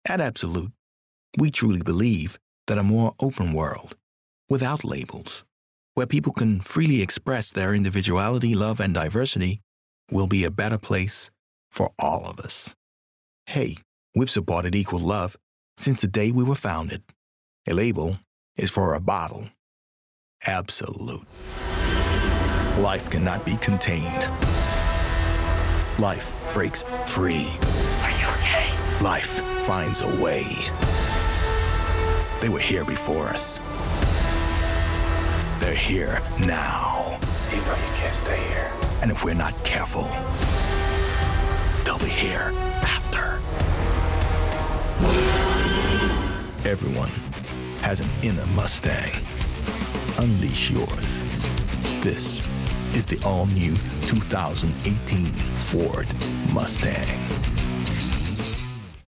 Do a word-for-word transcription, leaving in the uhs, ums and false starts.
At Absolute, we truly believe that a more open world, without labels, where people can freely express their individuality, love, and diversity, will be a better place for all of us. Hey, we've supported Equal Love since the day we were founded. A label is for a bottle. Absolute. Life cannot be contained. Life breaks free. Are you okay? Life finds a way. They were here before us. They're here now. You know you can't stay here. And if we're not careful, they'll be here after. Everyone has an inner Mustang. Unleash yours. This is the all-new two thousand eighteen Ford Mustang.